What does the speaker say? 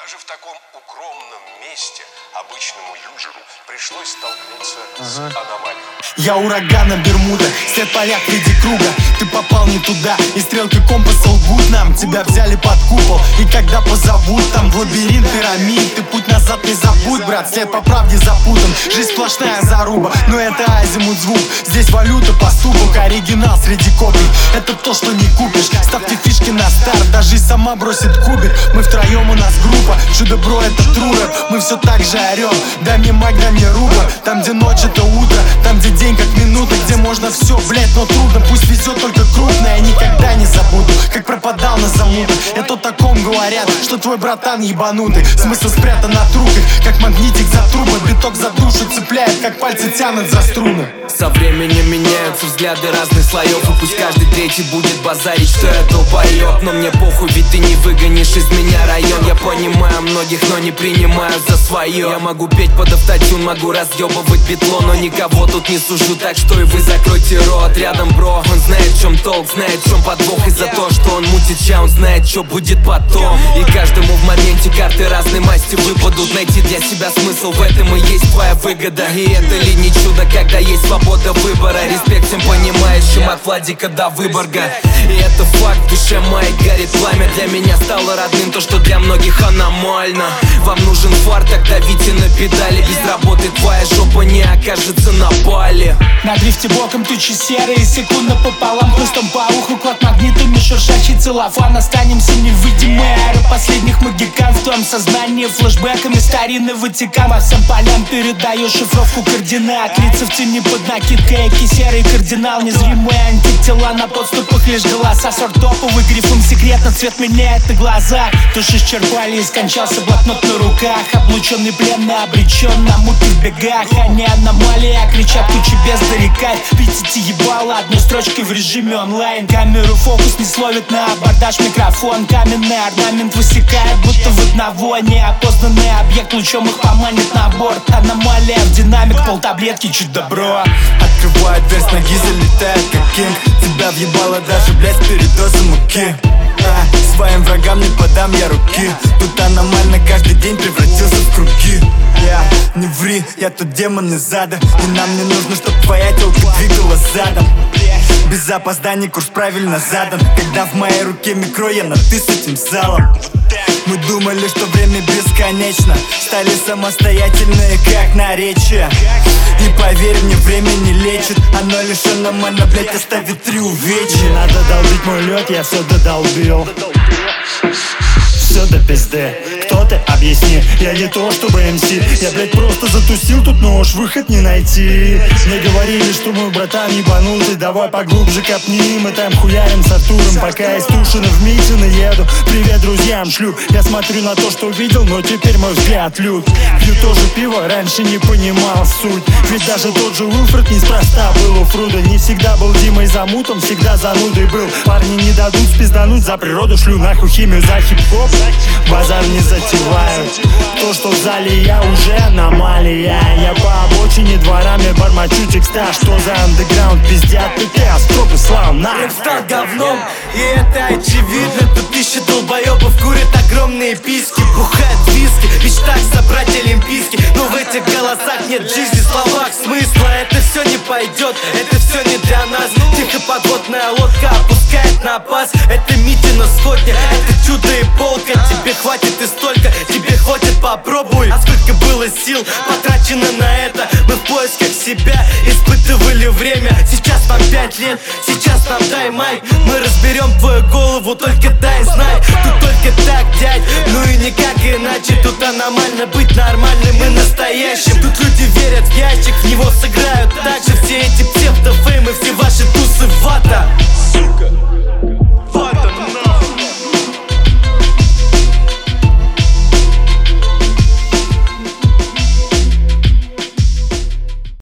Даже в таком укромном месте обычному юзеру пришлось столкнуться с аномалией. Я ураган на Бермудах, след поляк в виде круга. Ты попал не туда, и стрелки компаса лгут нам. Тебя взяли под купол, и когда позовут там в лабиринт пирамид, ты путь назад не забудь, брат, след по правде запутан. Жизнь сплошная заруба, но это азимут звук. Здесь валюта поступок, оригинал среди копий. Это то, что не купишь, ставьте фишки на старт. Даже сама бросит кубик, мы втроем, у нас группа. Чудо-бро, это true rap, мы все так же орем. Дай мне маг, дай мне рубль. Там, где ночь, это утро. Там, где день, как минута. Где можно все, блять, но трудно. Пусть везет только крупно. Я никогда не забуду, как пропадал на замутах. Это о таком говорят, что твой братан ебанутый. Смысл спрятан на трубах, как магнитик за трубы. Биток за душу цепляет, как пальцы тянут за струны. Со временем меняются взгляды разных слоев. И пусть каждый третий будет базарить, что я долбоёб. Но мне похуй, ведь ты не выгонишь из меня район. Я понимаю многих, но не принимаю за свое. Я могу петь под автотюн, могу разъебывать битло, но никого тут не сужу, так что и вы закройте рот. Рядом бро, он знает, в чем толк, знает, в чем подвох. И за то, что он мутит ча, он знает, что будет потом. И каждому в моменте карты разной масти выпадут. Найти для себя смысл в этом и есть твоя выгода. И это ли не чудо, когда есть свобода выбора. Респект всем понимающим, от Владика до Выборга. И это факт, в душе моей горит пламя. Для меня стало родным то, что для многих аномально. Вам нужен фар, тогда давите на педали. Без работы твоя жопа не окажется на Бали. На дрифте боком тучи серые, секунда пополам, хлыстом по уху, клад магнитами, шуршащий целлофан. Останемся невидимые, эры последних магикан. В твоем сознании флешбэками старинный Ватикан. По всем полям передаю шифровку координат. Лица в тени под накидкой, эки серый кардинал. Незримые антитела на подступах, лишь голоса сортоповый. Грифом секретно цвет меняет на глазах. Тушь исчерпали и скончался блокнот на руках. Облученный пленный обречен на муки в бегах. А не аномалия, кричат тучи без дорекать. Пятите ебало одной строчкой в режиме онлайн. Камеру фокус не словит на абордаж микрофон. Каменный орнамент высекает, будто в одного неопознанный объект лучом их поманит на борт. Аномалия в динамик, полтаблетки, чуть добро. Открывает дверь, с ноги залетает как кинг. Тебя въебало даже, блять, с передозом муки. Своим врагам не подам я руки. Тут аномально каждый день превратился в круги. Не ври, я тут демон из ада. И нам не нужно, чтоб твоя телка двигала задом. Без опозданий курс правильно задан. Когда в моей руке микро, я на ты с этим залом. Мы думали, что время бесконечно. Стали самостоятельные, как наречие. И поверь мне, время не лечит. Оно лишь аномально, блять, оставит 3 увечья. Не надо долбить мой лед, я все додолбил. Все до пизды. Кто ты? Объясни. Я не то чтобы МС. Я, блять, просто затусил тут, но уж выход не найти. Мне говорили, что мой братан ебанутый. Давай поглубже копни. Мы там хуярим с Артуром, пока из Тушина в Митино еду. Привет друзьям шлю. Я смотрю на то, что видел, но теперь мой взгляд лют. Пью тоже пиво, раньше не понимал суть. Ведь даже тот же Уилфред неспроста был у Фруда. Не всегда был Димой замутом, всегда занудой был. Парни не дадут спиздануть, за природу шлю нахуй химию, за хип-хоп. Базар не затевают. То, что в зале я, уже аномалия. Я по обочине дворами бормочу текста. Что за андеграунд пиздят такие остропы, слава на. Рэп стал говном, и это очевидно. Тут тысячи долбоебов курят огромные письки, бухают виски, в мечтах собрать олимпийский. Но в этих голосах нет жизни, в словах смысла. Это все не пойдет, это все не для нас. Тихо подводная лодка опускает на пас. Это Митина сотня, это чудо и полка. Тебе хватит и столько, тебе хватит, попробуй. А сколько было сил потрачено на это. Мы в поисках себя испытывали время. Сейчас нам 5 лет, сейчас нам дай майк. Мы разберем твою голову, только дай знай. Тут только так, дядь, ну и никак иначе. Тут аномально быть нормальным и настоящим. Тут люди верят в ящик, в него сыграют так же. Все эти псевдофеймы, все ваши тусы вата.